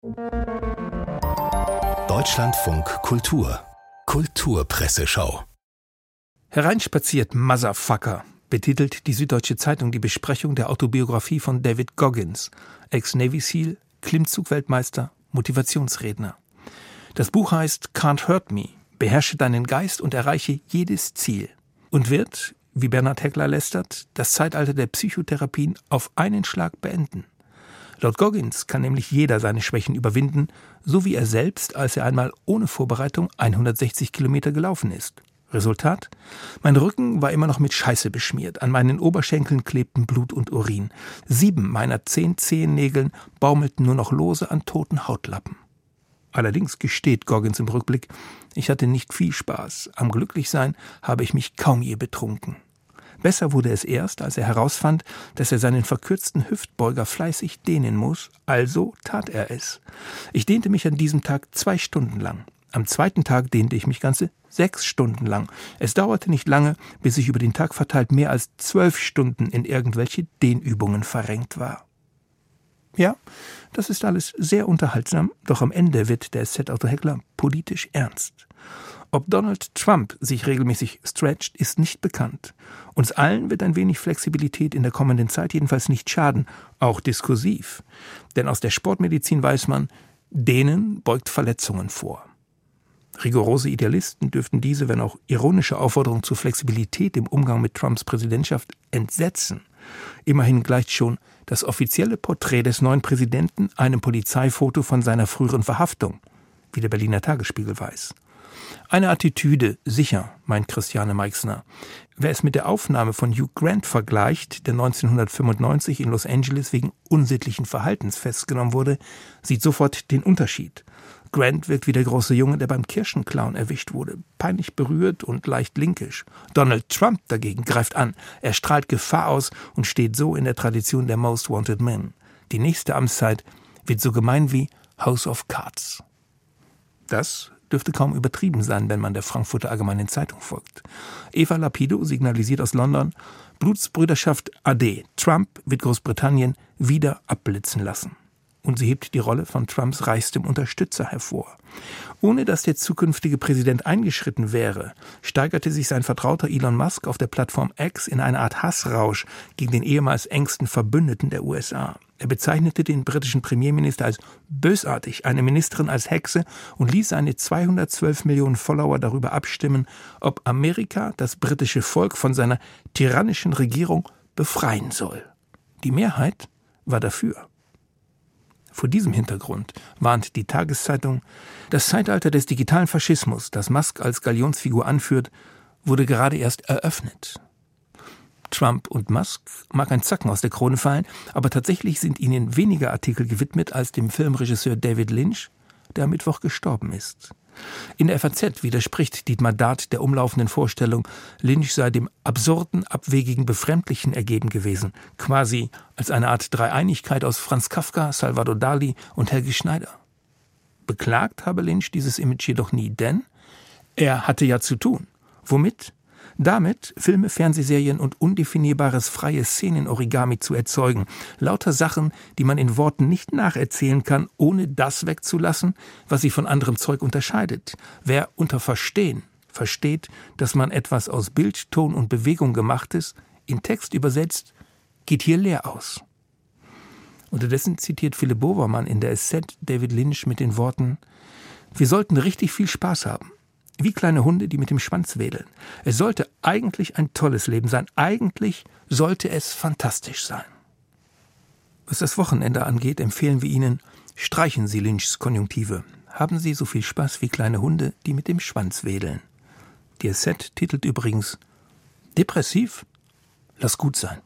Deutschlandfunk Kultur Kulturpresseschau. Hereinspaziert, Motherfucker, betitelt die Süddeutsche Zeitung die Besprechung der Autobiografie von David Goggins, Ex-Navy SEAL, Klimmzug-Weltmeister, Motivationsredner. Das Buch heißt Can't Hurt Me, beherrsche deinen Geist und erreiche jedes Ziel und wird, wie Bernhard Heckler lästert, das Zeitalter der Psychotherapien auf einen Schlag beenden. Laut Goggins kann nämlich jeder seine Schwächen überwinden, so wie er selbst, als er einmal ohne Vorbereitung 160 Kilometer gelaufen ist. Resultat? Mein Rücken war immer noch mit Scheiße beschmiert, an meinen Oberschenkeln klebten Blut und Urin. 7 meiner 10 Zehennägeln baumelten nur noch lose an toten Hautlappen. Allerdings gesteht Goggins im Rückblick, ich hatte nicht viel Spaß. Am Glücklichsein habe ich mich kaum je betrunken. Besser wurde es erst, als er herausfand, dass er seinen verkürzten Hüftbeuger fleißig dehnen muss, also tat er es. Ich dehnte mich an diesem Tag 2 Stunden lang. Am zweiten Tag dehnte ich mich ganze 6 Stunden lang. Es dauerte nicht lange, bis ich über den Tag verteilt mehr als 12 Stunden in irgendwelche Dehnübungen verrenkt war. Ja, das ist alles sehr unterhaltsam, doch am Ende wird der SZ-Autor Heckler politisch ernst. Ob Donald Trump sich regelmäßig stretcht, ist nicht bekannt. Uns allen wird ein wenig Flexibilität in der kommenden Zeit jedenfalls nicht schaden, auch diskursiv. Denn aus der Sportmedizin weiß man, Dehnen beugt Verletzungen vor. Rigorose Idealisten dürften diese, wenn auch ironische Aufforderung zur Flexibilität im Umgang mit Trumps Präsidentschaft entsetzen. Immerhin gleicht schon das offizielle Porträt des neuen Präsidenten einem Polizeifoto von seiner früheren Verhaftung, wie der Berliner Tagesspiegel weiß. Eine Attitüde, sicher, meint Christiane Meixner. Wer es mit der Aufnahme von Hugh Grant vergleicht, der 1995 in Los Angeles wegen unsittlichen Verhaltens festgenommen wurde, sieht sofort den Unterschied. Grant wirkt wie der große Junge, der beim Kirschenklauen erwischt wurde, peinlich berührt und leicht linkisch. Donald Trump dagegen greift an, er strahlt Gefahr aus und steht so in der Tradition der Most Wanted Men. Die nächste Amtszeit wird so gemein wie House of Cards. Das dürfte kaum übertrieben sein, wenn man der Frankfurter Allgemeinen Zeitung folgt. Eva Lapido signalisiert aus London, Blutsbrüderschaft AD. Trump wird Großbritannien wieder abblitzen lassen. Und sie hebt die Rolle von Trumps reichstem Unterstützer hervor. Ohne dass der zukünftige Präsident eingeschritten wäre, steigerte sich sein Vertrauter Elon Musk auf der Plattform X in eine Art Hassrausch gegen den ehemals engsten Verbündeten der USA. Er bezeichnete den britischen Premierminister als bösartig, eine Ministerin als Hexe und ließ seine 212 Millionen Follower darüber abstimmen, ob Amerika das britische Volk von seiner tyrannischen Regierung befreien soll. Die Mehrheit war dafür. Vor diesem Hintergrund warnt die Tageszeitung, das Zeitalter des digitalen Faschismus, das Musk als Galionsfigur anführt, wurde gerade erst eröffnet. Trump und Musk mag ein Zacken aus der Krone fallen, aber tatsächlich sind ihnen weniger Artikel gewidmet als dem Filmregisseur David Lynch, der am Mittwoch gestorben ist. In der FAZ widerspricht Dietmar Dart der umlaufenden Vorstellung, Lynch sei dem absurden, abwegigen, befremdlichen ergeben gewesen, quasi als eine Art Dreieinigkeit aus Franz Kafka, Salvador Dali und Helge Schneider. Beklagt habe Lynch dieses Image jedoch nie, denn er hatte ja zu tun. Womit? Damit, Filme, Fernsehserien und undefinierbares freie Szenen-Origami zu erzeugen. Lauter Sachen, die man in Worten nicht nacherzählen kann, ohne das wegzulassen, was sie von anderem Zeug unterscheidet. Wer unter Verstehen versteht, dass man etwas aus Bild, Ton und Bewegung gemachtes in Text übersetzt, geht hier leer aus. Unterdessen zitiert Philipp Bovermann in der SZ David Lynch mit den Worten: Wir sollten richtig viel Spaß haben. Wie kleine Hunde, die mit dem Schwanz wedeln. Es sollte eigentlich ein tolles Leben sein. Eigentlich sollte es fantastisch sein. Was das Wochenende angeht, empfehlen wir Ihnen, streichen Sie Lynchs Konjunktive. Haben Sie so viel Spaß wie kleine Hunde, die mit dem Schwanz wedeln. Die SZ titelt übrigens: Depressiv? Lass gut sein.